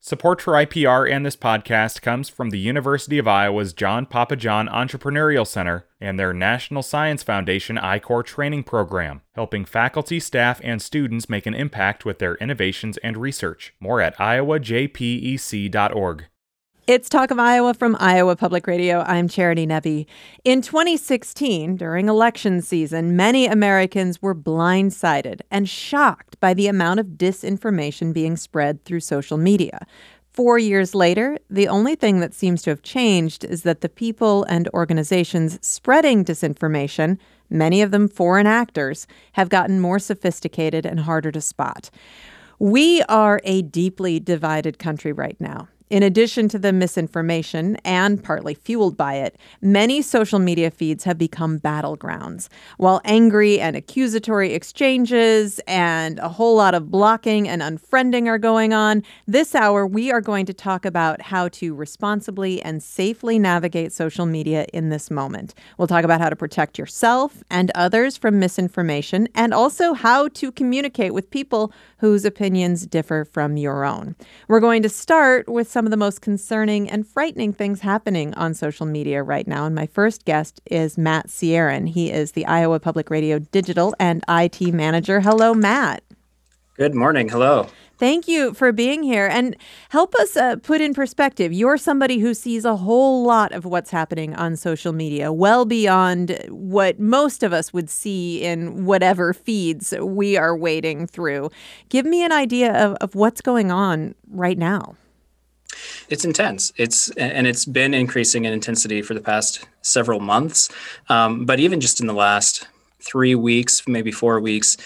Support for IPR and this podcast comes from the University of Iowa's John Papajohn Entrepreneurial Center and their National Science Foundation I-Corps training program, helping faculty, staff, and students make an impact with their innovations and research. More at iowajpec.org. It's Talk of Iowa from Iowa Public Radio. I'm Charity Nebbe. In 2016, during election season, many Americans were blindsided and shocked by the amount of disinformation being spread through social media. 4 years later, the only thing that seems to have changed is that the people and organizations spreading disinformation, many of them foreign actors, have gotten more sophisticated and harder to spot. We are a deeply divided country right now. In addition to the misinformation, and partly fueled by it, many social media feeds have become battlegrounds. While angry and accusatory exchanges and a whole lot of blocking and unfriending are going on, this hour we are going to talk about how to responsibly and safely navigate social media in this moment. We'll talk about how to protect yourself and others from misinformation, and also how to communicate with people whose opinions differ from your own. We're going to start with some of the most concerning and frightening things happening on social media right now. And my first guest is Matt Sieran. He is the Iowa Public Radio Digital and IT Manager. Hello, Matt. Good morning. Hello. Thank you for being here. And help us put in perspective. You're somebody who sees a whole lot of what's happening on social media, well beyond what most of us would see in whatever feeds we are wading through. Give me an idea of what's going on right now. It's intense. It's been increasing in intensity for the past several months. But even just in the last 3 weeks, maybe 4 weeks,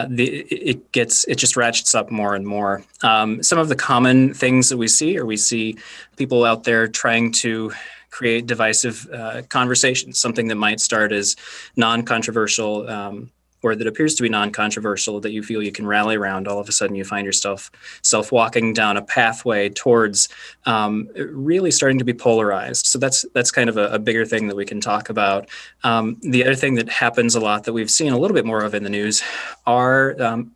it just ratchets up more and more. Some of the common things that we see people out there trying to create divisive conversations, something that might start as non-controversial, or that appears to be non-controversial, that you feel you can rally around. All of a sudden you find yourself walking down a pathway towards really starting to be polarized. So that's kind of a bigger thing that we can talk about. The other thing that happens a lot that we've seen a little bit more of in the news are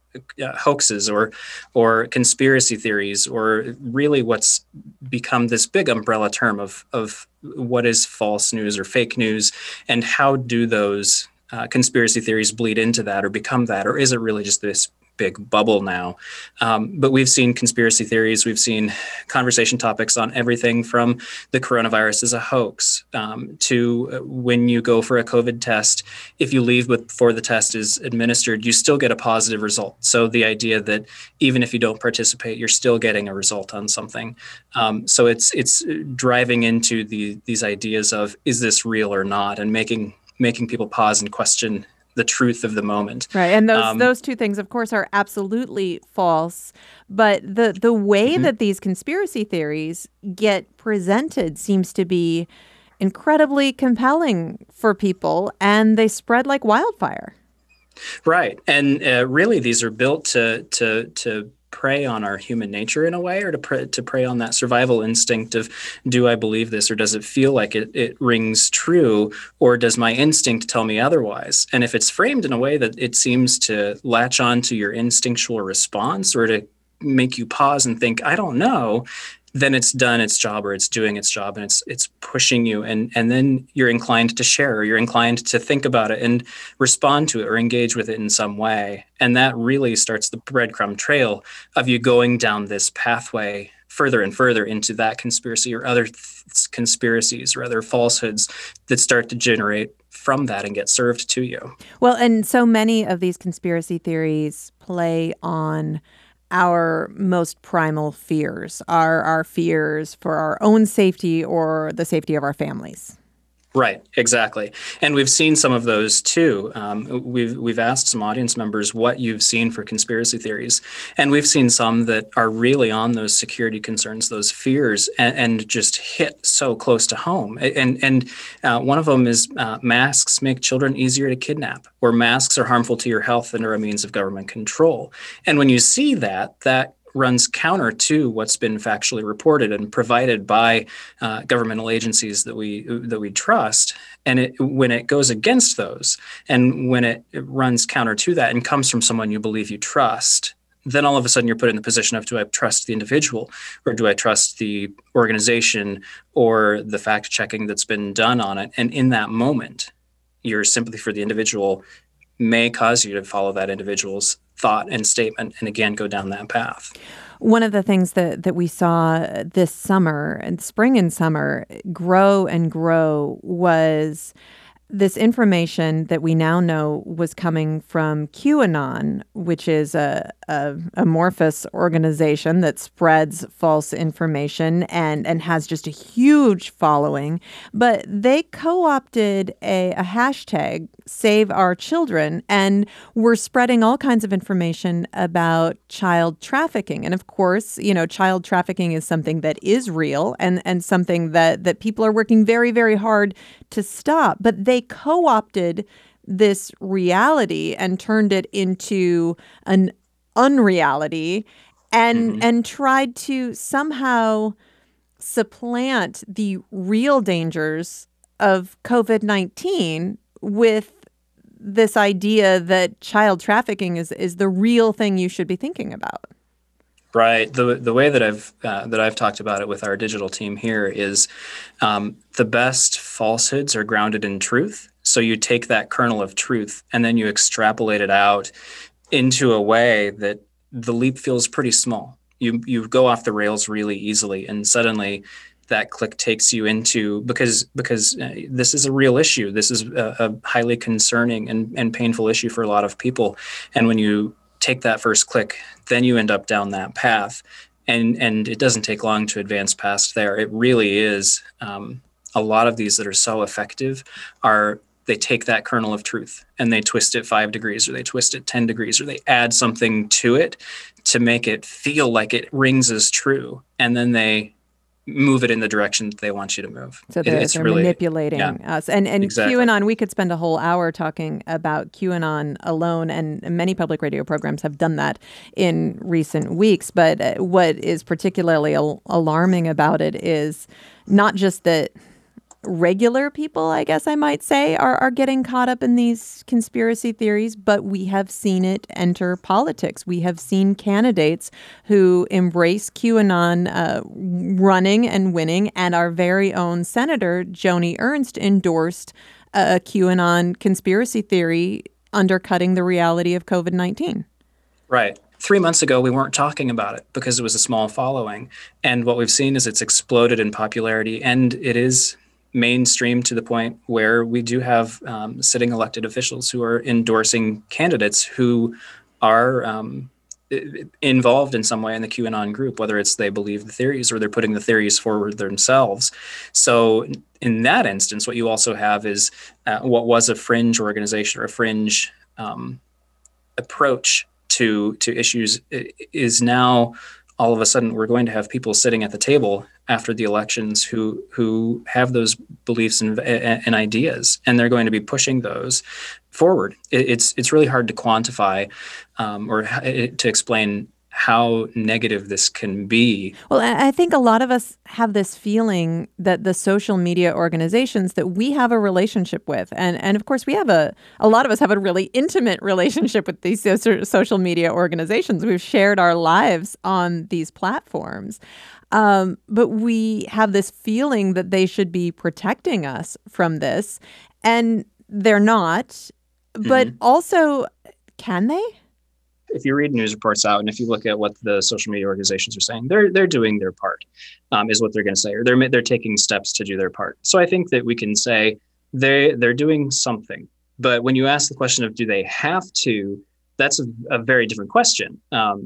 hoaxes or conspiracy theories, or really what's become this big umbrella term of what is false news or fake news, and how do those conspiracy theories bleed into that or become that, or is it really just this big bubble now? But we've seen conspiracy theories, we've seen conversation topics on everything from the coronavirus as a hoax to when you go for a COVID test, if you leave before the test is administered, you still get a positive result. So the idea that even if you don't participate, you're still getting a result on something. So it's driving into these ideas of, is this real or not, and making people pause and question the truth of the moment. Right. And those two things, of course, are absolutely false. But the way that these conspiracy theories get presented seems to be incredibly compelling for people, and they spread like wildfire. Right. And really, these are built to prey on our human nature in a way, or to prey on that survival instinct of, do I believe this, or does it feel like it rings true, or does my instinct tell me otherwise? And if it's framed in a way that it seems to latch on to your instinctual response, or to make you pause and think, I don't know, then it's done its job, or it's doing its job, and it's pushing you, and then you're inclined to share, or you're inclined to think about it and respond to it or engage with it in some way. And that really starts the breadcrumb trail of you going down this pathway further and further into that conspiracy, or other conspiracies or other falsehoods that start to generate from that and get served to you. Well, and so many of these conspiracy theories play on our most primal fears, our fears for our own safety or the safety of our families. Right, exactly. And we've seen some of those too. We've asked some audience members what you've seen for conspiracy theories. And we've seen some that are really on those security concerns, those fears, and just hit so close to home. And one of them is masks make children easier to kidnap, or masks are harmful to your health and are a means of government control. And when you see that runs counter to what's been factually reported and provided by governmental agencies that we trust. And when it goes against those, and when it runs counter to that and comes from someone you believe you trust, then all of a sudden you're put in the position of, do I trust the individual, or do I trust the organization or the fact checking that's been done on it? And in that moment, your sympathy for the individual may cause you to follow that individual's thought and statement, and again, go down that path. One of the things that we saw this summer, and spring and summer, grow and grow was this information that we now know was coming from QAnon, which is a amorphous organization that spreads false information and has just a huge following. But they co-opted a hashtag, Save Our Children, and were spreading all kinds of information about child trafficking. And of course, child trafficking is something that is real and something that people are working very, very hard to stop. But they co-opted this reality and turned it into an unreality and tried to somehow supplant the real dangers of COVID-19 with this idea that child trafficking is the real thing you should be thinking about. Right. The way that I've talked about it with our digital team here is the best falsehoods are grounded in truth. So you take that kernel of truth and then you extrapolate it out into a way that the leap feels pretty small. You go off the rails really easily, and suddenly that click takes you into, because this is a real issue. This is a highly concerning and painful issue for a lot of people. And when you take that first click, then you end up down that path, and it doesn't take long to advance past there. It really is a lot of these that are so effective they take that kernel of truth and they twist it 5 degrees, or they twist it 10 degrees, or they add something to it to make it feel like it rings as true, and then they move it in the direction that they want you to move. So they're really manipulating us. And exactly. QAnon, we could spend a whole hour talking about QAnon alone, and many public radio programs have done that in recent weeks. But what is particularly alarming about it is not just that regular people, I guess I might say, are getting caught up in these conspiracy theories, but we have seen it enter politics. We have seen candidates who embrace QAnon running and winning, and our very own Senator Joni Ernst endorsed a QAnon conspiracy theory undercutting the reality of COVID-19. Right. 3 months ago, we weren't talking about it because it was a small following. And what we've seen is it's exploded in popularity, and it is mainstream to the point where we do have sitting elected officials who are endorsing candidates who are involved in some way in the QAnon group, whether it's they believe the theories or they're putting the theories forward themselves. So in that instance, what you also have is what was a fringe organization or a fringe approach to issues is now all of a sudden we're going to have people sitting at the table after the elections who have those beliefs and ideas, and they're going to be pushing those forward. It's really hard to quantify or to explain how negative this can be. Well, I think a lot of us have this feeling that the social media organizations that we have a relationship with, and of course we have a lot of us have a really intimate relationship with these social media organizations. We've shared our lives on these platforms. But we have this feeling that they should be protecting us from this, and they're not. But also, can they? If you read news reports out, and if you look at what the social media organizations are saying, they're doing their part, is what they're going to say, or they're taking steps to do their part. So I think that we can say they're doing something. But when you ask the question of do they have to, that's a very different question.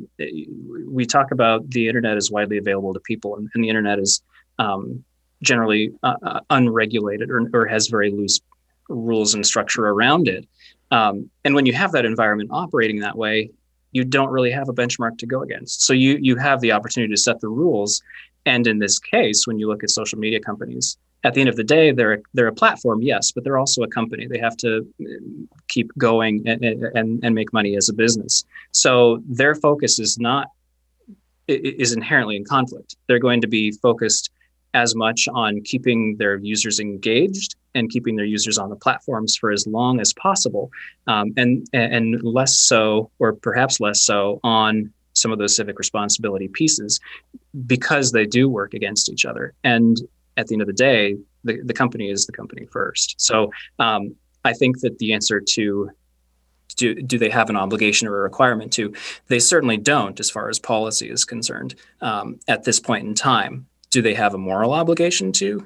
We talk about the internet is widely available to people, and the internet is generally unregulated or has very loose rules and structure around it. And when you have that environment operating that way, you don't really have a benchmark to go against. So you have the opportunity to set the rules. And in this case, when you look at social media companies, at the end of the day, they're a platform, yes, but they're also a company. They have to keep going and make money as a business. So their focus is inherently in conflict. They're going to be focused as much on keeping their users engaged and keeping their users on the platforms for as long as possible, and less so, or perhaps less so, on some of those civic responsibility pieces because they do work against each other. And at the end of the day, the company is the company first. So I think that the answer to do they have an obligation or a requirement to, they certainly don't as far as policy is concerned at this point in time. Do they have a moral obligation to?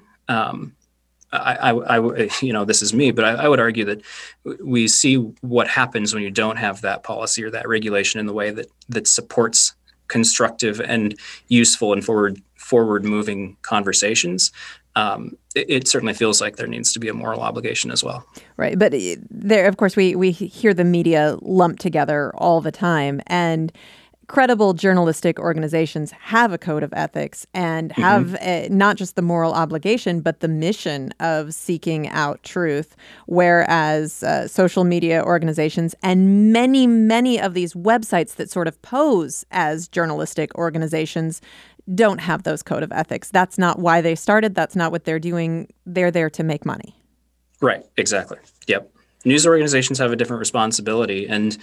This is me, but I would argue that we see what happens when you don't have that policy or that regulation in the way that supports constructive and useful and forward moving conversations. It certainly feels like there needs to be a moral obligation as well. Right. But there, of course, we hear the media lumped together all the time, and credible journalistic organizations have a code of ethics and have not just the moral obligation, but the mission of seeking out truth. Whereas social media organizations and many, many of these websites that sort of pose as journalistic organizations don't have those code of ethics. That's not why they started. That's not what they're doing. They're there to make money. Right. Exactly. Yep. News organizations have a different responsibility. And,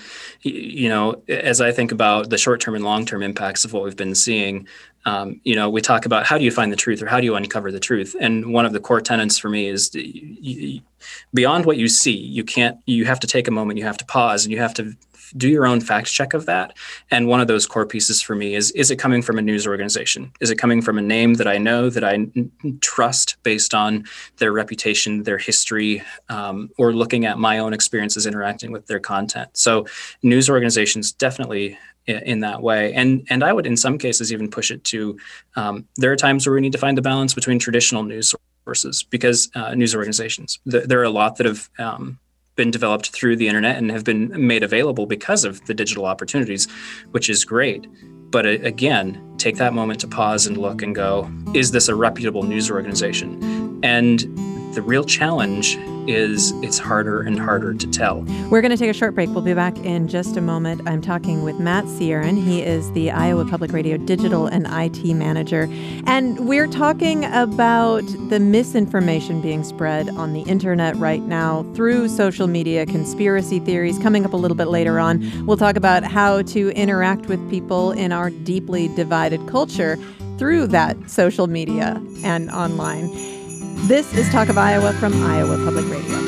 as I think about the short-term and long-term impacts of what we've been seeing, we talk about how do you find the truth or how do you uncover the truth? And one of the core tenets for me is beyond what you see, you have to take a moment, you have to pause, and you have to do your own fact check of that. And one of those core pieces for me is it coming from a news organization? Is it coming from a name that I know, that I trust based on their reputation, their history, or looking at my own experiences interacting with their content? So news organizations definitely in that way. And I would, in some cases, even push it to, there are times where we need to find the balance between traditional news sources, because news organizations, there are a lot that have been developed through the internet and have been made available because of the digital opportunities, which is great. But again, take that moment to pause and look and go, is this a reputable news organization? And the real challenge is it's harder and harder to tell. We're going to take a short break. We'll be back in just a moment. I'm talking with Matt Sieran. He is the Iowa Public Radio Digital and IT Manager. And we're talking about the misinformation being spread on the internet right now through social media, conspiracy theories. Coming up a little bit later on, we'll talk about how to interact with people in our deeply divided culture through that social media and online. This is Talk of Iowa from Iowa Public Radio.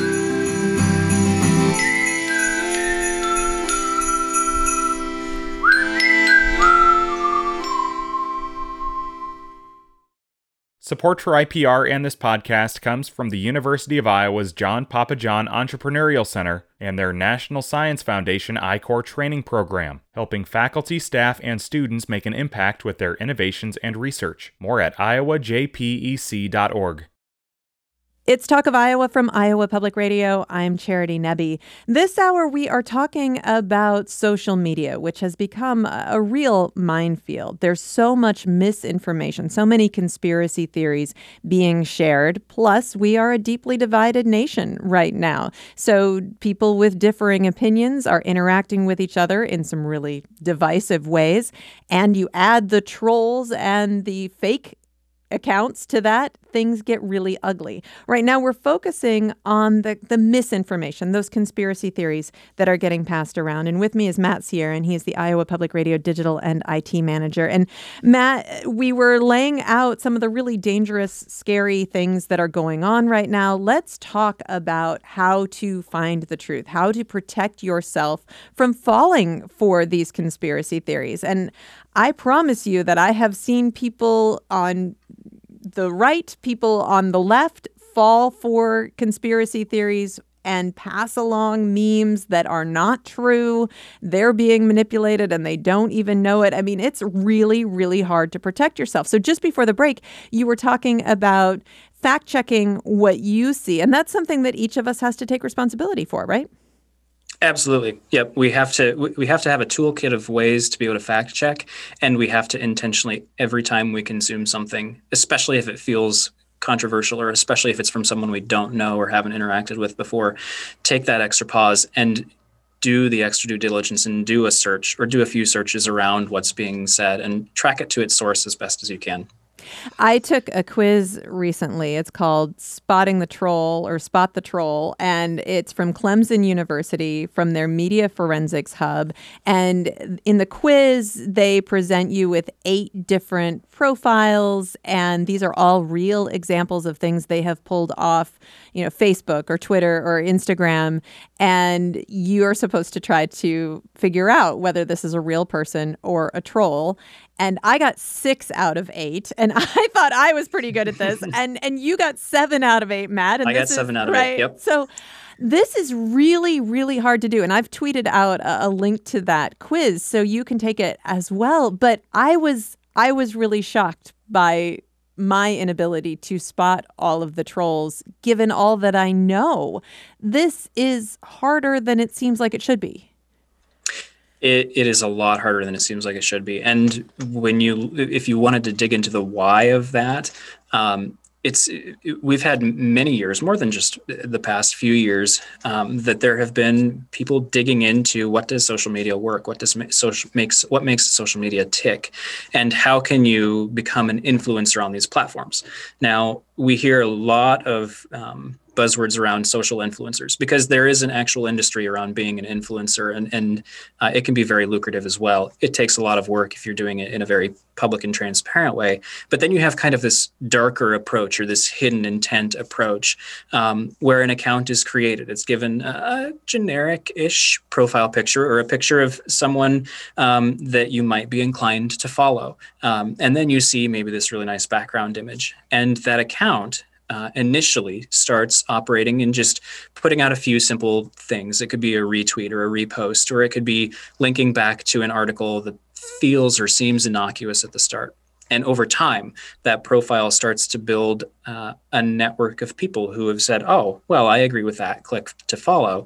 Support for IPR and this podcast comes from the University of Iowa's John Papajohn Entrepreneurial Center and their National Science Foundation I-Corps training program, helping faculty, staff, and students make an impact with their innovations and research. More at iowajpec.org. It's Talk of Iowa from Iowa Public Radio. I'm Charity Nebbe. This hour, we are talking about social media, which has become a real minefield. There's so much misinformation, so many conspiracy theories being shared. Plus, we are a deeply divided nation right now. So people with differing opinions are interacting with each other in some really divisive ways. And you add the trolls and the fake accounts to that, things get really ugly. Right now, we're focusing on the misinformation, those conspiracy theories that are getting passed around. And with me is Matt Sieran. He is the Iowa Public Radio Digital and IT Manager. And Matt, we were laying out some of the really dangerous, scary things that are going on right now. Let's talk about how to find the truth, how to protect yourself from falling for these conspiracy theories. And I promise you that I have seen people on the right, people on the left fall for conspiracy theories and pass along memes that are not true. They're being manipulated and they don't even know it. I mean, it's really, really hard to protect yourself. So just before the break, you were talking about fact checking what you see. And that's something that each of us has to take responsibility for, right? Absolutely. Yep. We have to have a toolkit of ways to be able to fact check, and we have to intentionally, every time we consume something, especially if it feels controversial or especially if it's from someone we don't know or haven't interacted with before, take that extra pause and do the extra due diligence and do a search or do a few searches around what's being said and track it to its source as best as you can. I took a quiz recently. It's called Spotting the Troll or Spot the Troll, and it's from Clemson University from their Media Forensics Hub. And in the quiz, they present you with 8 different profiles, and these are all real examples of things they have pulled off, Facebook or Twitter or Instagram. And you are supposed to try to figure out whether this is a real person or a troll. And I got 6 out of 8, and I thought I was pretty good at this. And you got 7 out of 8, Matt. And I got 7 out of 8. Yep. So this is really, really hard to do. And I've tweeted out a link to that quiz so you can take it as well. But I was really shocked by my inability to spot all of the trolls, given all that I know. This is harder than it seems like it should be. It is a lot harder than it seems like it should be. And if you wanted to dig into the why of that, we've had many years, more than just the past few years, that there have been people digging into what does social media work, what makes social media tick, and how can you become an influencer on these platforms. Now, we hear a lot of buzzwords around social influencers because there is an actual industry around being an influencer, and it can be very lucrative as well. It takes a lot of work if you're doing it in a very public and transparent way. But then you have kind of this darker approach or this hidden intent approach where an account is created. It's given a generic-ish profile picture or a picture of someone that you might be inclined to follow. And then you see maybe this really nice background image. And that account initially starts operating and just putting out a few simple things. It could be a retweet or a repost, or it could be linking back to an article that feels or seems innocuous at the start. And over time, that profile starts to build a network of people who have said, oh, well, I agree with that, click to follow.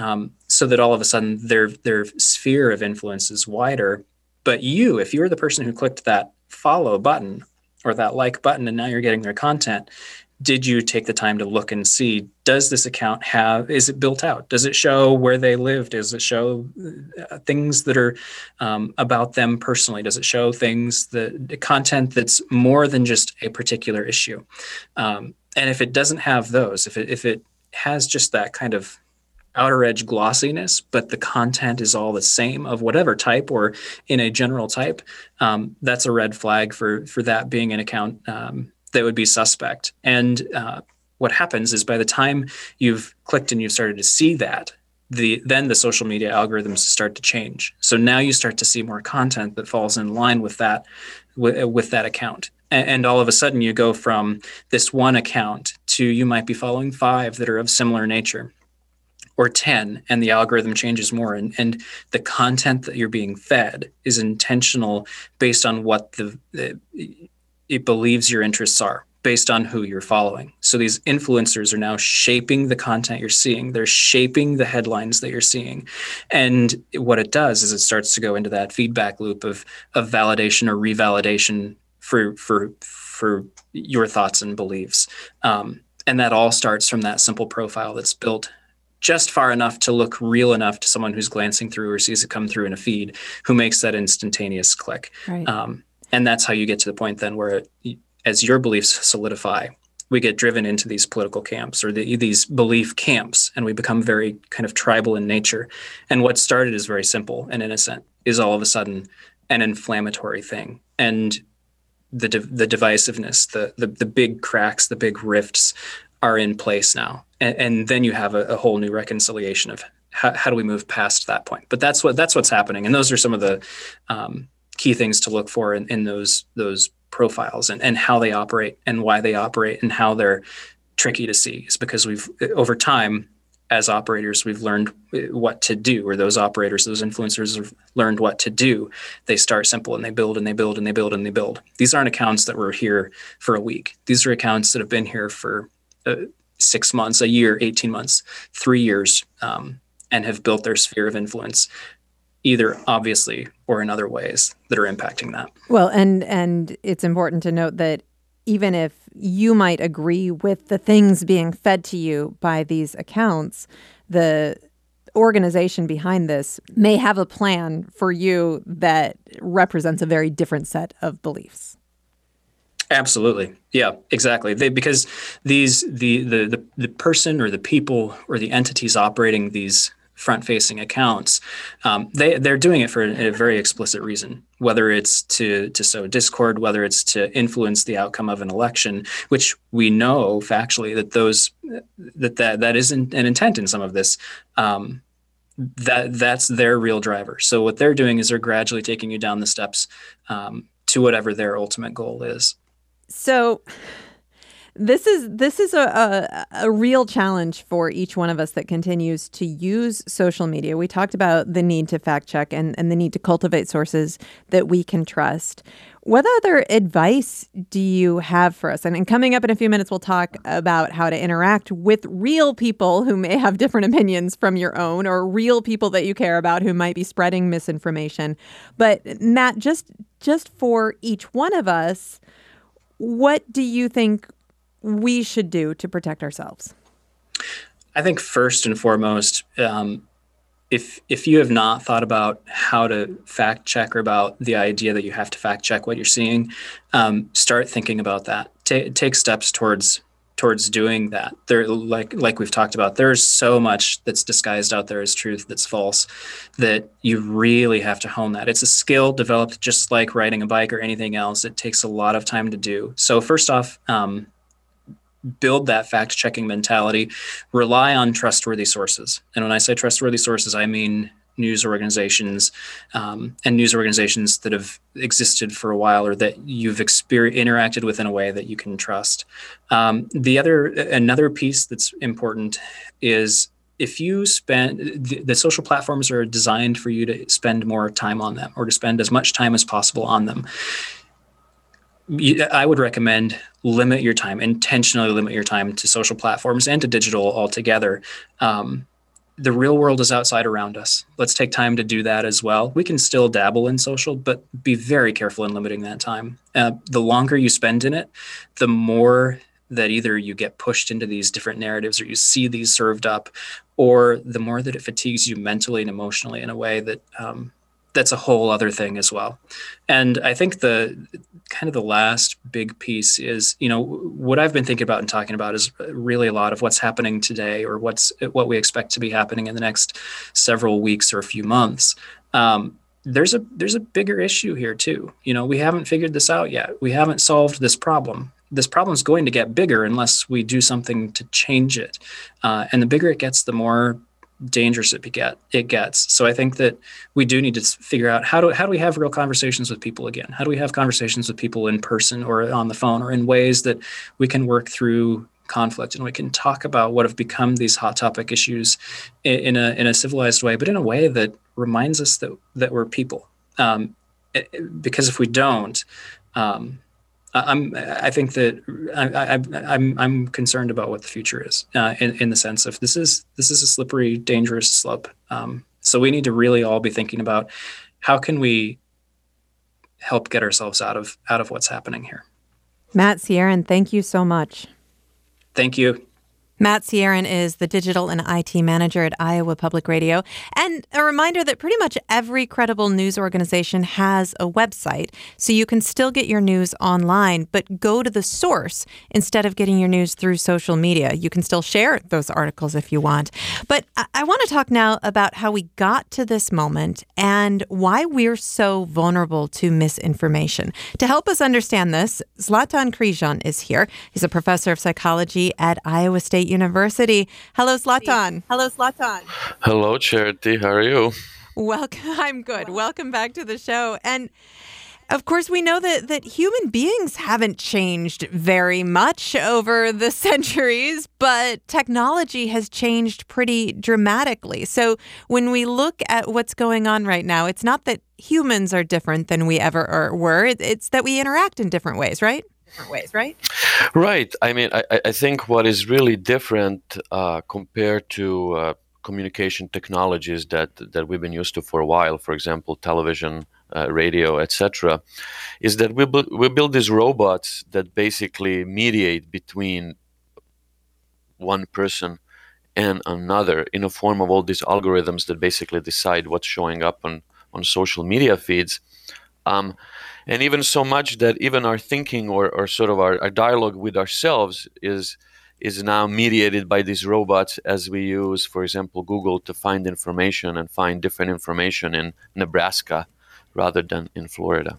So that all of a sudden their sphere of influence is wider. But if you're the person who clicked that follow button or that like button, and now you're getting their content, did you take the time to look and see, does this account is it built out? Does it show where they live? Does it show things that are about them personally? Does it show the content that's more than just a particular issue? And if it doesn't have those, if it has just that kind of outer edge glossiness, but the content is all the same of whatever type or in a general type, that's a red flag for that being an account that would be suspect. And what happens is by the time you've clicked and you've started to see that, then the social media algorithms start to change. So now you start to see more content that falls in line with that account. And all of a sudden you go from this one account to you might be following 5 that are of similar nature, or 10, and the algorithm changes more. And the content that you're being fed is intentional based on what it believes your interests are, based on who you're following. So these influencers are now shaping the content you're seeing. They're shaping the headlines that you're seeing. And what it does is it starts to go into that feedback loop of validation or revalidation for your thoughts and beliefs. And that all starts from that simple profile that's built just far enough to look real enough to someone who's glancing through or sees it come through in a feed, who makes that instantaneous click. Right. And that's how you get to the point then where, as your beliefs solidify, we get driven into these political camps or these belief camps, and we become very kind of tribal in nature. And what started as very simple and innocent is all of a sudden an inflammatory thing. And the divisiveness, the big cracks, the big rifts are in place now. And then you have a whole new reconciliation of how do we move past that point. But that's what's happening. And those are some of the key things to look for in those profiles and how they operate and why they operate and how they're tricky to see. Is because over time, as operators, we've learned what to do, or those operators, those influencers have learned what to do. They start simple and they build and they build and they build and they build. These aren't accounts that were here for a week. These are accounts that have been here for 6 months, a year, 18 months, 3 years, and have built their sphere of influence, either obviously or in other ways that are impacting that. Well, and it's important to note that even if you might agree with the things being fed to you by these accounts, the organization behind this may have a plan for you that represents a very different set of beliefs. Absolutely. Yeah, exactly. Because the person or the people or the entities operating these front-facing accounts, they're doing it for a very explicit reason. Whether it's to sow discord, whether it's to influence the outcome of an election, which we know factually that isn't an intent in some of this. That's their real driver. So what they're doing is they're gradually taking you down the steps to whatever their ultimate goal is. So this is a real challenge for each one of us that continues to use social media. We talked about the need to fact check and the need to cultivate sources that we can trust. What other advice do you have for us? And coming up in a few minutes, we'll talk about how to interact with real people who may have different opinions from your own, or real people that you care about who might be spreading misinformation. But Matt, just for each one of us, what do you think we should do to protect ourselves? I think first and foremost, if you have not thought about how to fact check or about the idea that you have to fact check what you're seeing, start thinking about that. Take steps towards doing that. There, like we've talked about, there's so much that's disguised out there as truth that's false, that you really have to hone that. It's a skill developed just like riding a bike or anything else. It takes a lot of time to do. So first off, build that fact-checking mentality. Rely on trustworthy sources. And when I say trustworthy sources, I mean news organizations and news organizations that have existed for a while or that you've interacted with in a way that you can trust. Another piece that's important is, if you spend, the social platforms are designed for you to spend more time on them, or to spend as much time as possible on them. I would recommend intentionally limit your time to social platforms and to digital altogether. The real world is outside around us. Let's take time to do that as well. We can still dabble in social, but be very careful in limiting that time. The longer you spend in it, the more that either you get pushed into these different narratives, or you see these served up, or the more that it fatigues you mentally and emotionally in a way that that's a whole other thing as well. And I think the last big piece is, what I've been thinking about and talking about is really a lot of what's happening today, or what we expect to be happening in the next several weeks or a few months. There's a bigger issue here too. We haven't figured this out yet. We haven't solved this problem. This problem is going to get bigger unless we do something to change it. And the bigger it gets, the more dangerous it gets. So I think that we do need to figure out how do we have real conversations with people again? How do we have conversations with people in person or on the phone, or in ways that we can work through conflict and we can talk about what have become these hot topic issues in a civilized way, but in a way that reminds us that we're people. Because if we don't, I think that I'm concerned about what the future is, in the sense of this is a slippery, dangerous slope. So we need to really all be thinking about how can we help get ourselves out of what's happening here. Matt Sierin, thank you so much. Thank you. Matt Sierin is the digital and IT manager at Iowa Public Radio. And a reminder that pretty much every credible news organization has a website, so you can still get your news online, but go to the source instead of getting your news through social media. You can still share those articles if you want. But I want to talk now about how we got to this moment and why we're so vulnerable to misinformation. To help us understand this, Zlatan Križan is here. He's a professor of psychology at Iowa State University. Hello, Zlatan. Hello, Zlatan. Hello, Charity. How are you? Welcome. I'm good. Welcome back to the show. And of course, we know that human beings haven't changed very much over the centuries, but technology has changed pretty dramatically. So when we look at what's going on right now, it's not that humans are different than we ever were. It's that we interact in different ways, right? Right. I mean, I think what is really different compared to communication technologies that we've been used to for a while, for example, television, radio, etc., is that we build these robots that basically mediate between one person and another in a form of all these algorithms that basically decide what's showing up on social media feeds. And even so much that even our thinking or sort of our dialogue with ourselves is now mediated by these robots, as we use, for example, Google to find information and find different information in Nebraska rather than in Florida.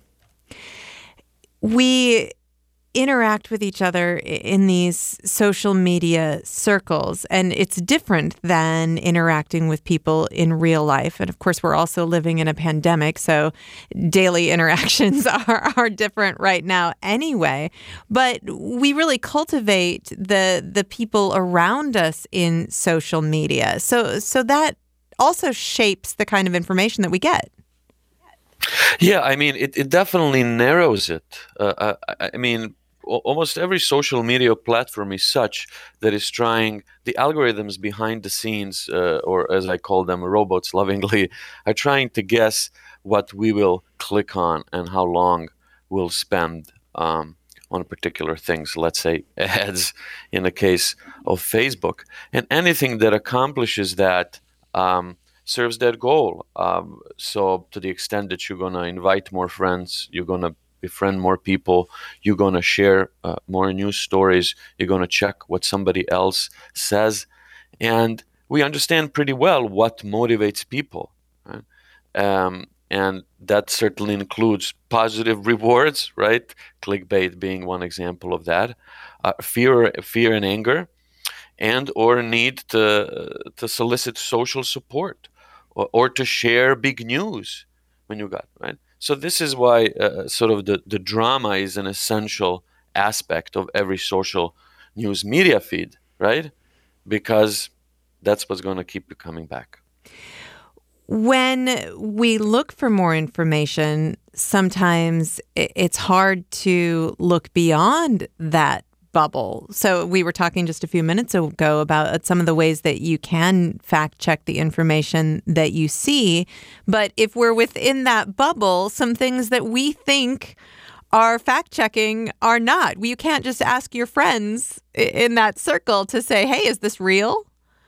We interact with each other in these social media circles, and it's different than interacting with people in real life. And of course, we're also living in a pandemic, so daily interactions are different right now anyway. But we really cultivate the people around us in social media. So that also shapes the kind of information that we get. Yeah, I mean, it definitely narrows it. I mean, almost every social media platform is such that is trying, the algorithms behind the scenes, or as I call them, robots lovingly, are trying to guess what we will click on and how long we'll spend on particular things, let's say ads in the case of Facebook. And anything that accomplishes that serves that goal. So to the extent that you're going to invite more friends, you're going to befriend more people, you're going to share more news stories, you're going to check what somebody else says. And we understand pretty well what motivates people. Right? And that certainly includes positive rewards, right? Clickbait being one example of that. Fear and anger, and or need to solicit social support or to share big news when you got, right? So this is why sort of the drama is an essential aspect of every social news media feed, right? Because that's what's going to keep you coming back. When we look for more information, sometimes it's hard to look beyond that bubble. So we were talking just a few minutes ago about some of the ways that you can fact check the information that you see. But if we're within that bubble, some things that we think are fact checking are not. You can't just ask your friends in that circle to say, hey, is this real?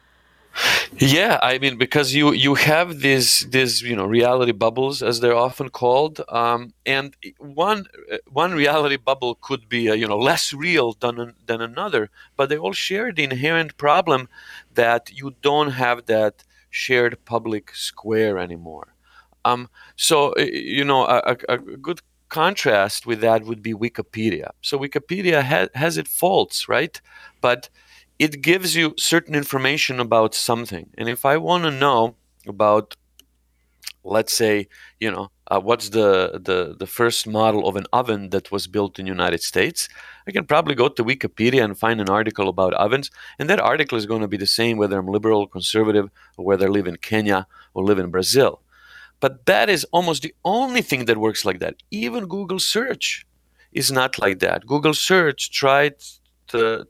Yeah, I mean, because you have these reality bubbles, as they're often called, and one reality bubble could be less real than another, but they all share the inherent problem that you don't have that shared public square anymore. So a good contrast with that would be Wikipedia. So Wikipedia has its faults, right? But it gives you certain information about something. And if I want to know about, let's say, what's the first model of an oven that was built in the United States, I can probably go to Wikipedia and find an article about ovens. And that article is going to be the same whether I'm liberal, conservative, or whether I live in Kenya or live in Brazil. But that is almost the only thing that works like that. Even Google search is not like that. Google search tried to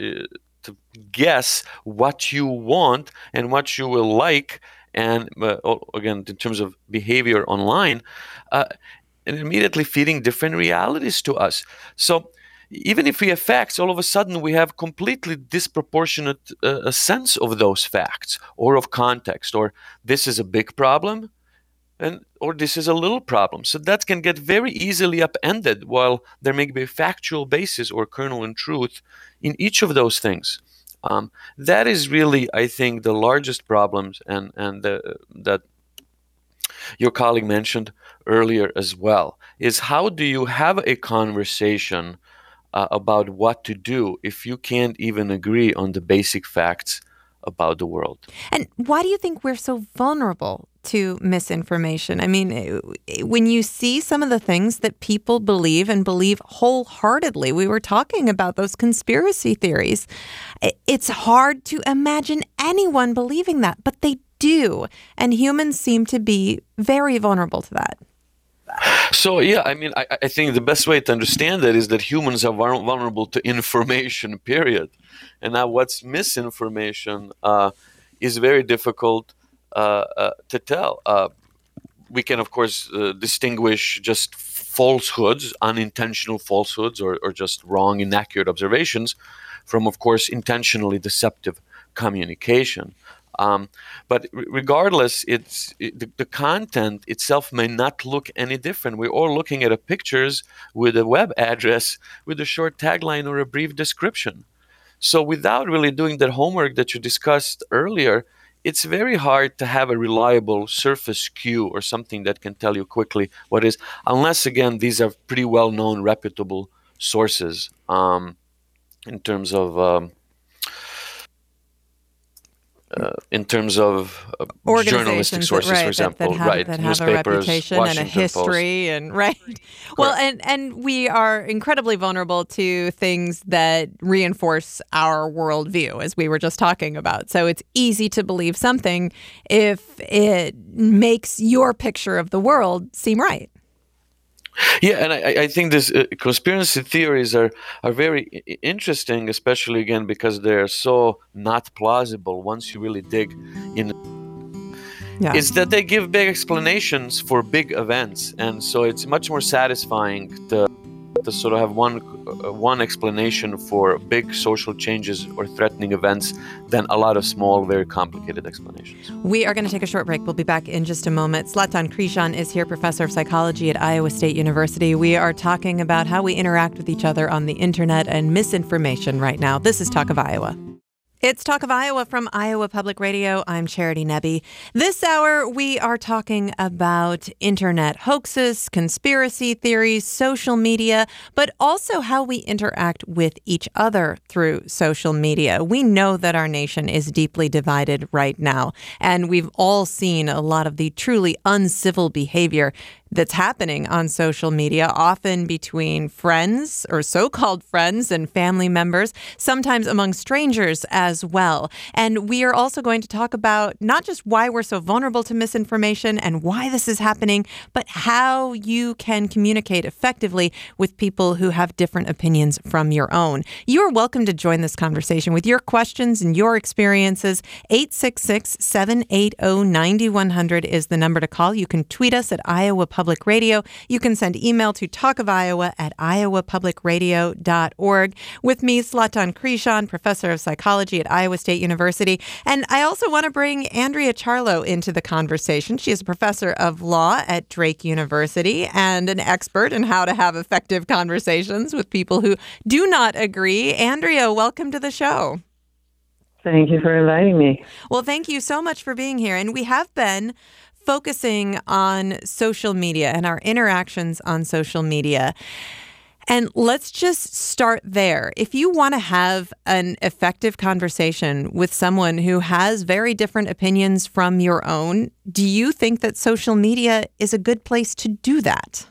guess what you want and what you will like, and again, in terms of behavior online, and immediately feeding different realities to us. So even if we have facts, all of a sudden we have completely disproportionate a sense of those facts or of context, or this is a big problem or this is a little problem. So that can get very easily upended, while there may be a factual basis or kernel in truth in each of those things. That is really, I think, the largest problems, and that your colleague mentioned earlier as well, is how do you have a conversation about what to do if you can't even agree on the basic facts about the world? And why do you think we're so vulnerable to misinformation? I mean, when you see some of the things that people believe and believe wholeheartedly, we were talking about those conspiracy theories. It's hard to imagine anyone believing that, but they do. And humans seem to be very vulnerable to that. So, yeah, I mean, I think the best way to understand that is that humans are vulnerable to information, period. And now what's misinformation is very difficult to tell. We can, of course, distinguish just falsehoods, unintentional falsehoods, or just wrong, inaccurate observations from, of course, intentionally deceptive communication. But regardless, the content itself may not look any different. We're all looking at pictures with a web address with a short tagline or a brief description. So without really doing that homework that you discussed earlier, it's very hard to have a reliable surface cue or something that can tell you quickly what is, unless, again, these are pretty well-known, reputable sources in terms of journalistic sources, for example, that have newspapers, a reputation Washington and a history, Post. and right. Well, and we are incredibly vulnerable to things that reinforce our worldview, as we were just talking about. So it's easy to believe something if it makes your picture of the world seem right. Yeah, and I think this conspiracy theories are very interesting, especially, again, because they're so not plausible once you really dig in. Yeah. Is that they give big explanations for big events, and so it's much more satisfying to sort of have one explanation for big social changes or threatening events than a lot of small, very complicated explanations. We are going to take a short break. We'll be back in just a moment. Zlatan Krishan is here, professor of psychology at Iowa State University. We are talking about how we interact with each other on the internet and misinformation right now. This is Talk of Iowa. It's Talk of Iowa from Iowa Public Radio. I'm Charity Nebbe. This hour, we are talking about internet hoaxes, conspiracy theories, social media, but also how we interact with each other through social media. We know that our nation is deeply divided right now, and we've all seen a lot of the truly uncivil behavior that's happening on social media, often between friends or so-called friends and family members, sometimes among strangers as well. And we are also going to talk about not just why we're so vulnerable to misinformation and why this is happening, but how you can communicate effectively with people who have different opinions from your own. You are welcome to join this conversation with your questions and your experiences. 866-780-9100 is the number to call. You can tweet us at Iowa Public Radio. You can send email to talkofiowa@iowapublicradio.org. With me, Zlatan Krishan, professor of psychology at Iowa State University. And I also want to bring Andrea Charlo into the conversation. She is a professor of law at Drake University and an expert in how to have effective conversations with people who do not agree. Andrea, welcome to the show. Thank you for inviting me. Well, thank you so much for being here. And we have been focusing on social media and our interactions on social media. And let's just start there. If you want to have an effective conversation with someone who has very different opinions from your own, do you think that social media is a good place to do that?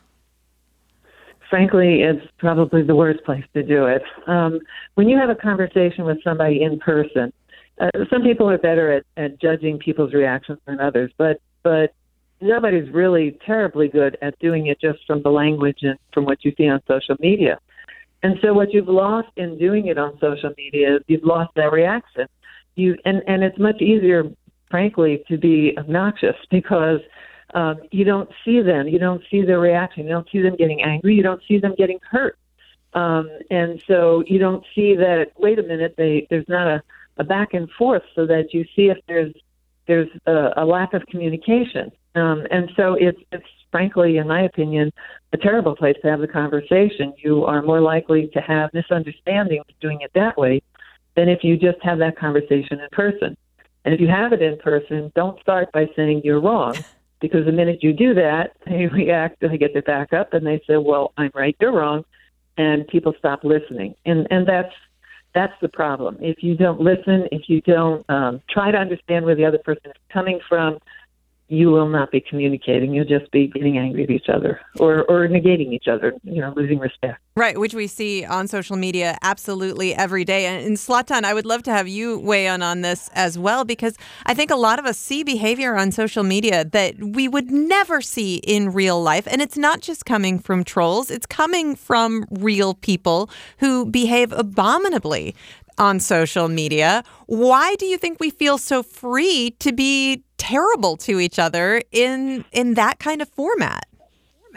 Frankly, it's probably the worst place to do it. When you have a conversation with somebody in person, some people are better at judging people's reactions than others, but nobody's really terribly good at doing it just from the language and from what you see on social media. And so what you've lost in doing it on social media is you've lost that reaction. And it's much easier, frankly, to be obnoxious because you don't see them. You don't see their reaction. You don't see them getting angry. You don't see them getting hurt. And so you don't see that, wait a minute, there's not a back and forth so that you see if there's a lack of communication. And so it's frankly, in my opinion, a terrible place to have the conversation. You are more likely to have misunderstandings doing it that way than if you just have that conversation in person. And if you have it in person, don't start by saying you're wrong, because the minute you do that, they react and they get their back up and they say, well, I'm right, you're wrong, and people stop listening. And that's the problem. If you don't listen, if you don't try to understand where the other person is coming from, you will not be communicating. You'll just be getting angry at each other or negating each other, losing respect. Right, which we see on social media absolutely every day. And Zlatan, I would love to have you weigh in on this as well, because I think a lot of us see behavior on social media that we would never see in real life. And it's not just coming from trolls. It's coming from real people who behave abominably on social media. Why do you think we feel so free to be terrible to each other in that kind of format?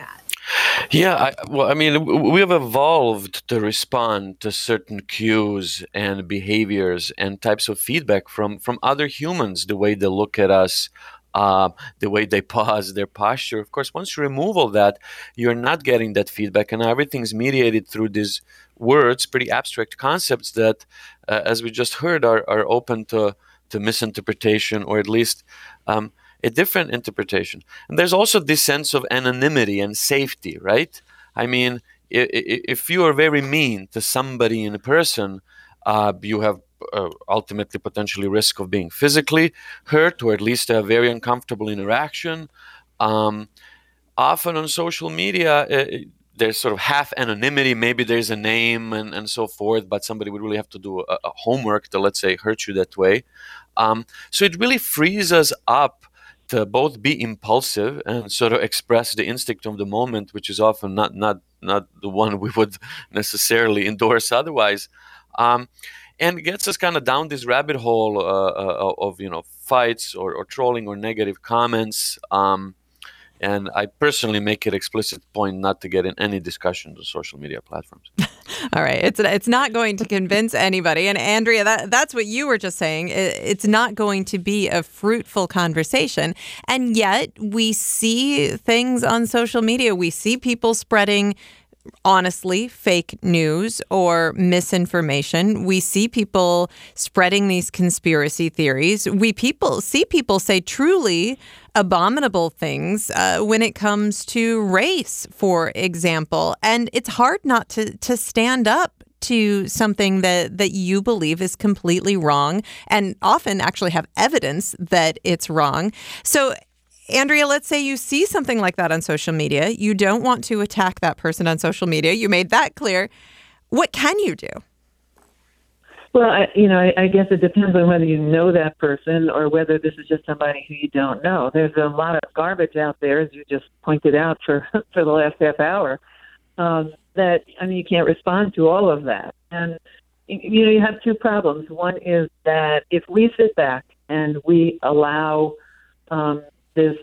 Yeah, well, I mean, we have evolved to respond to certain cues and behaviors and types of feedback from other humans, the way they look at us, the way they pause, their posture. Of course, once you remove all that, you're not getting that feedback, and everything's mediated through these words, pretty abstract concepts that, as we just heard, are open to misinterpretation, or at least a different interpretation. And there's also this sense of anonymity and safety, right? I mean, if you are very mean to somebody in person, you have ultimately potentially risk of being physically hurt, or at least a very uncomfortable interaction. Often on social media, there's sort of half anonymity. Maybe there's a name and so forth, but somebody would really have to do a homework to, let's say, hurt you that way. So it really frees us up to both be impulsive and sort of express the instinct of the moment, which is often not the one we would necessarily endorse otherwise, and gets us kind of down this rabbit hole of fights or trolling or negative comments. And I personally make it explicit point not to get in any discussions on social media platforms. All right. It's not going to convince anybody. And Andrea, that's what you were just saying. It's not going to be a fruitful conversation. And yet we see things on social media. We see people spreading, honestly, fake news or misinformation. We see people spreading these conspiracy theories. We see people say truly abominable things when it comes to race, for example. And it's hard not to stand up to something that you believe is completely wrong, and often actually have evidence that it's wrong. So Andrea, let's say you see something like that on social media. You don't want to attack that person on social media. You made that clear. What can you do? Well, I guess it depends on whether you know that person or whether this is just somebody who you don't know. There's a lot of garbage out there, as you just pointed out for the last half hour, that, you can't respond to all of that. And, you have two problems. One is that if we sit back and we allow this,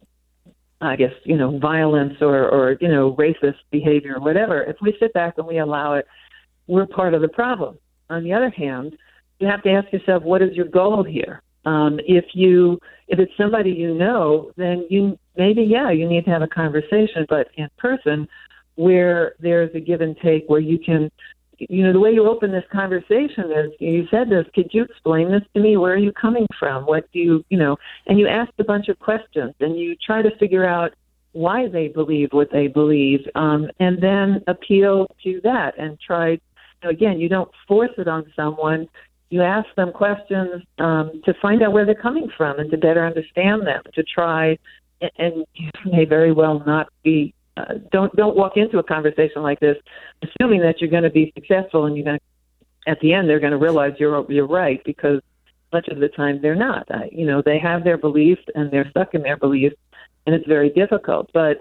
I guess, violence or racist behavior or whatever, if we sit back and we allow it, we're part of the problem. On the other hand, you have to ask yourself, what is your goal here? If it's somebody you know, then you need to have a conversation, but in person, where there's a give and take, where you can, the way you open this conversation is, you said this, could you explain this to me? Where are you coming from? What do you, and you ask a bunch of questions and you try to figure out why they believe what they believe, and then appeal to that and try. Again, you don't force it on someone. You ask them questions to find out where they're coming from and to better understand them, to try, and you may very well not be, don't walk into a conversation like this assuming that you're going to be successful and you're going to, at the end, they're going to realize you're right, because much of the time they're not. They have their beliefs and they're stuck in their beliefs, and it's very difficult. But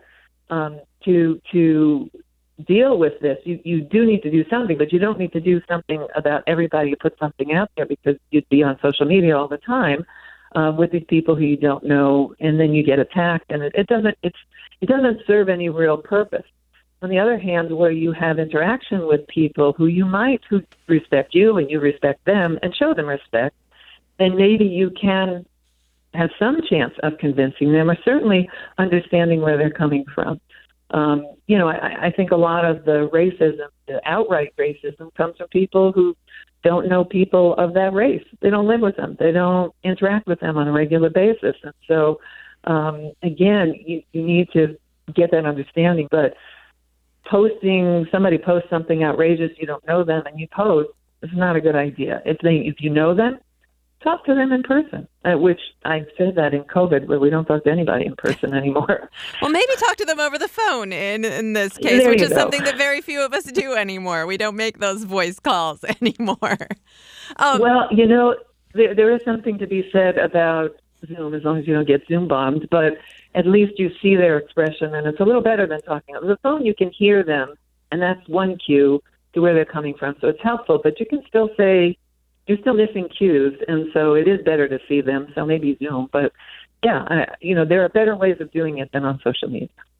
to deal with this, you do need to do something, but you don't need to do something about everybody who puts something out there, because you'd be on social media all the time with these people who you don't know, and then you get attacked, and it doesn't serve any real purpose. On the other hand, where you have interaction with people who respect you and you respect them and show them respect, then maybe you can have some chance of convincing them, or certainly understanding where they're coming from. I think a lot of the racism, the outright racism, comes from people who don't know people of that race. They don't live with them. They don't interact with them on a regular basis. And so, again, you need to get that understanding. But somebody posts something outrageous, you don't know them, and you post, it's not a good idea. If you know them, talk to them in person, which I said that in COVID, where we don't talk to anybody in person anymore. Well, maybe talk to them over the phone in this case, which is something that very few of us do anymore. We don't make those voice calls anymore. Well, there is something to be said about Zoom, as long as you don't get Zoom bombed, but at least you see their expression, and it's a little better than talking. On the phone, you can hear them, and that's one cue to where they're coming from, so it's helpful, but you can still say, you're still missing cues, and so it is better to see them, so maybe Zoom. But, yeah, there are better ways of doing it than on social media.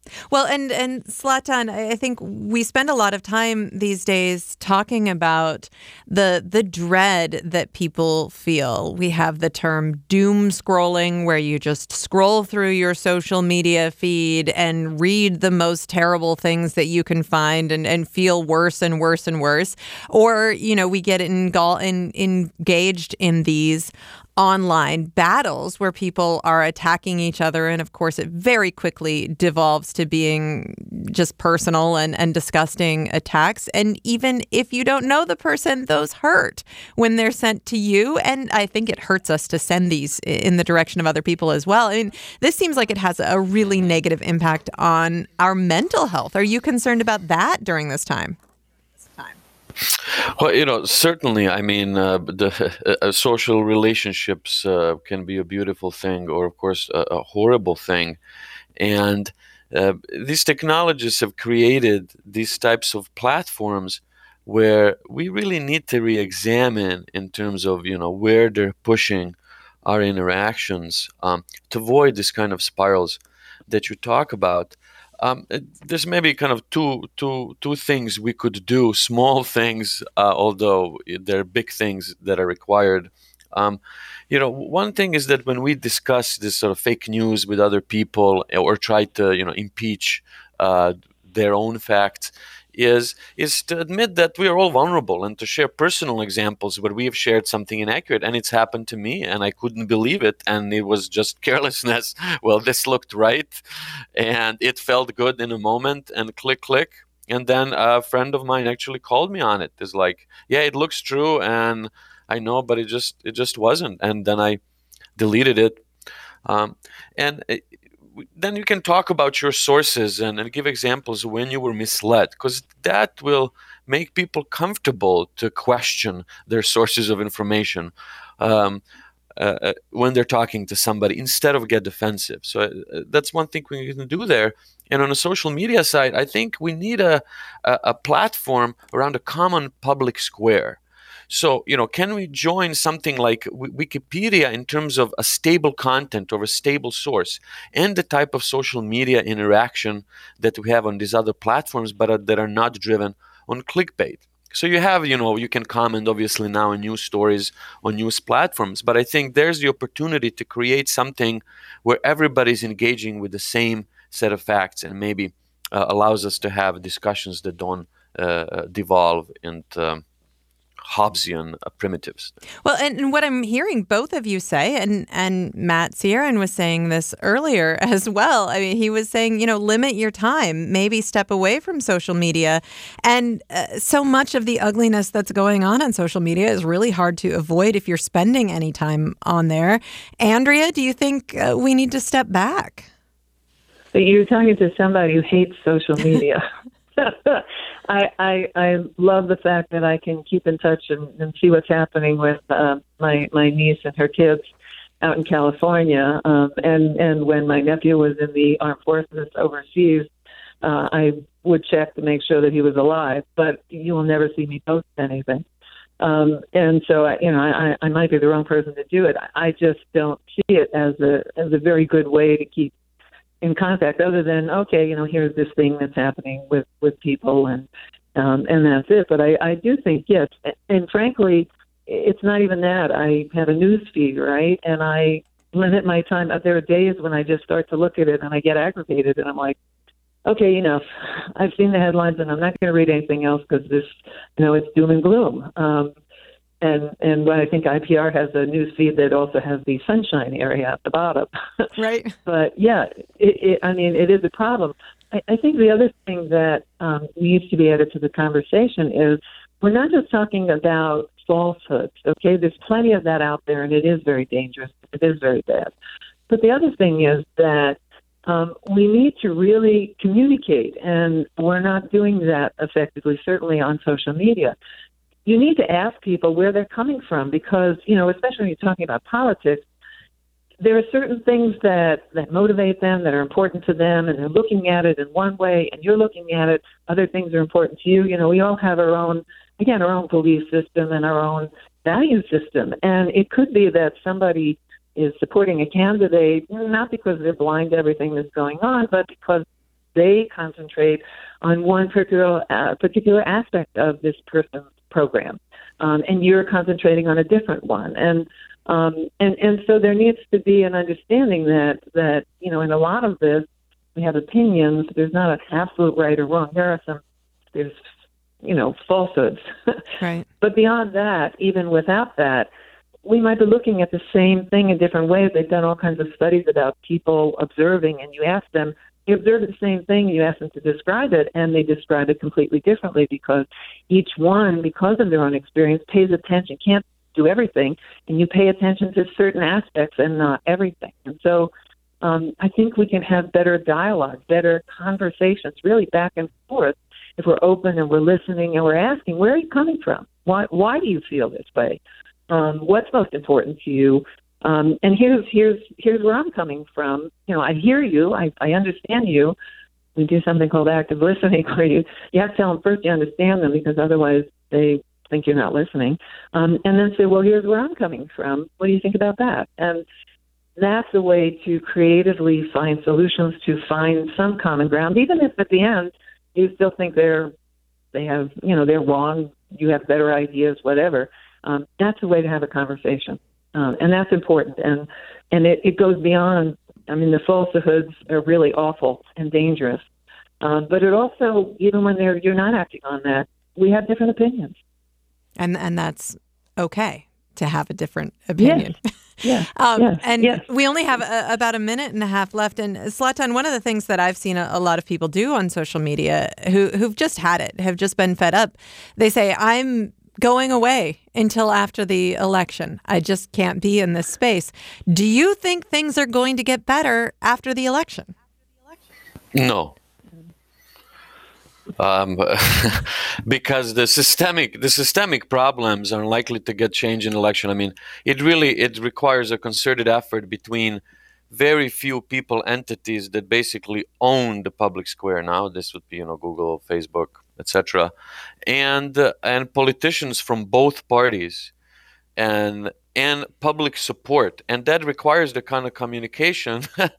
Well, and Zlatan, I think we spend a lot of time these days talking about the dread that people feel. We have the term doom scrolling, where you just scroll through your social media feed and read the most terrible things that you can find and feel worse and worse and worse. Or, we get engaged in these online battles where people are attacking each other. And of course, it very quickly devolves to being just personal and disgusting attacks. And even if you don't know the person, those hurt when they're sent to you. And I think it hurts us to send these in the direction of other people as well. I mean, this seems like it has a really negative impact on our mental health. Are you concerned about that during this time? Well, certainly. I mean, the social relationships can be a beautiful thing, or of course, a horrible thing. And these technologies have created these types of platforms where we really need to re-examine in terms of, where they're pushing our interactions to avoid this kind of spirals that you talk about. There's maybe kind of two things we could do, small things, although there are big things that are required. One thing is that when we discuss this sort of fake news with other people or try to, impeach their own facts, is to admit that we are all vulnerable and to share personal examples where we have shared something inaccurate, and it's happened to me and I couldn't believe it, and it was just carelessness. Well, this looked right and it felt good in a moment, and click, and then a friend of mine actually called me on it. It's like, yeah, it looks true and I know, but it just wasn't, and then I deleted it. Then you can talk about your sources and give examples when you were misled, because that will make people comfortable to question their sources of information when they're talking to somebody, instead of get defensive. So that's one thing we can do there. And on a social media side, I think we need a platform around a common public square. So, can we join something like Wikipedia in terms of a stable content or a stable source, and the type of social media interaction that we have on these other platforms, but that are not driven on clickbait? So you have, you can comment obviously now on news stories on news platforms, but I think there's the opportunity to create something where everybody's engaging with the same set of facts, and maybe allows us to have discussions that don't devolve into Hobbesian primitives. Well, and what I'm hearing both of you say, and Matt Sieran was saying this earlier as well. I mean, he was saying, limit your time, maybe step away from social media. And so much of the ugliness that's going on social media is really hard to avoid if you're spending any time on there. Andrea, do you think we need to step back? You're talking to somebody who hates social media. I love the fact that I can keep in touch and see what's happening with my niece and her kids out in California. And when my nephew was in the armed forces overseas, I would check to make sure that he was alive. But you will never see me post anything. And so, I might be the wrong person to do it. I just don't see it as a very good way to keep in contact, other than, okay, here's this thing that's happening with people, and that's it. But I do think, yes, and frankly, it's not even that. I have a news feed, right? And I limit my time. There are days when I just start to look at it and I get aggravated, and I'm like, okay, enough. I've seen the headlines, and I'm not going to read anything else, because this, it's doom and gloom. And I think IPR has a news feed that also has the sunshine area at the bottom. Right. But yeah, it is a problem. I think the other thing that needs to be added to the conversation is we're not just talking about falsehoods. Okay, there's plenty of that out there, and it is very dangerous. It is very bad. But the other thing is that we need to really communicate, and we're not doing that effectively, certainly on social media. You need to ask people where they're coming from, because, especially when you're talking about politics, there are certain things that motivate them, that are important to them, and they're looking at it in one way, and you're looking at it, other things are important to you. We all have our own belief system and our own value system. And it could be that somebody is supporting a candidate, not because they're blind to everything that's going on, but because they concentrate on one particular aspect of this person's program, and you're concentrating on a different one. And so there needs to be an understanding that in a lot of this, we have opinions. There's not an absolute right or wrong. There's falsehoods. Right. But beyond that, even without that, we might be looking at the same thing in different ways. They've done all kinds of studies about people observing, and you ask them, you observe the same thing, you ask them to describe it, and they describe it completely differently because each one, because of their own experience, pays attention, can't do everything, and you pay attention to certain aspects and not everything. And so I think we can have better dialogue, better conversations, really back and forth, if we're open and we're listening and we're asking, where are you coming from? Why do you feel this way? What's most important to you? And here's where I'm coming from. I hear you. I understand you. We do something called active listening, where you have to tell them first you understand them, because otherwise they think you're not listening. And then say, well, here's where I'm coming from. What do you think about that? And that's a way to creatively find solutions, to find some common ground, even if at the end you still think they're wrong, you have better ideas, whatever. That's a way to have a conversation. And that's important. And it goes beyond, the falsehoods are really awful and dangerous. But it also, even when you're not acting on that, we have different opinions. And that's okay to have a different opinion. Yes. We only have about a minute and a half left. And Zlatan, one of the things that I've seen a lot of people do on social media who've just had it, have just been fed up, they say, I'm going away until after the election. I just can't be in this space. Do you think things are going to get better after the election? No. Because the systemic problems are likely to get changed in election. It requires a concerted effort between very few people, entities that basically own the public square now. This would be, Google, Facebook, etc., and politicians from both parties, and public support, and that requires the kind of communication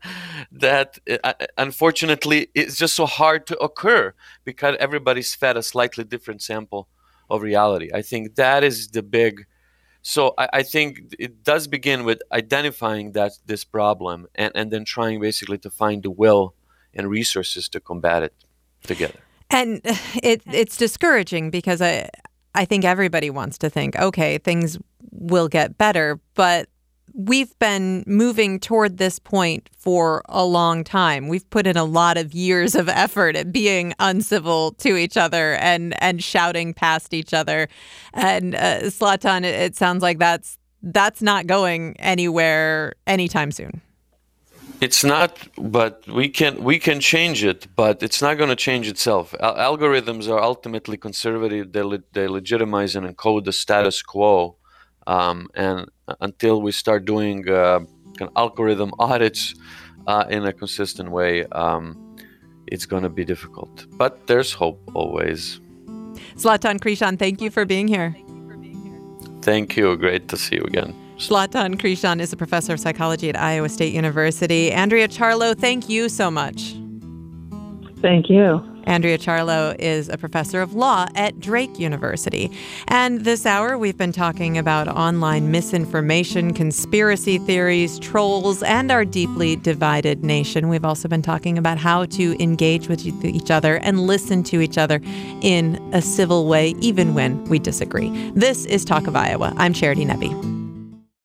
that unfortunately is just so hard to occur because everybody's fed a slightly different sample of reality. I think that is the big. So I think it does begin with identifying this problem and then trying basically to find the will and resources to combat it together. And it's discouraging because I think everybody wants to think, okay, things will get better, but we've been moving toward this point for a long time. We've put in a lot of years of effort at being uncivil to each other and shouting past each other. And Zlatan, it sounds like that's not going anywhere anytime soon. It's not, but we can change it, but it's not going to change itself. Algorithms are ultimately conservative. They legitimize and encode the status quo, and until we start doing algorithm audits in a consistent way, it's going to be difficult. But there's hope always. Zlatan Krishan, thank you for being here. Thank you. Great to see you again. Zlatan Krishan is a professor of psychology at Iowa State University. Andrea Charlo, thank you so much. Thank you. Andrea Charlo is a professor of law at Drake University. And this hour, we've been talking about online misinformation, conspiracy theories, trolls, and our deeply divided nation. We've also been talking about how to engage with each other and listen to each other in a civil way, even when we disagree. This is Talk of Iowa. I'm Charity Nebbe.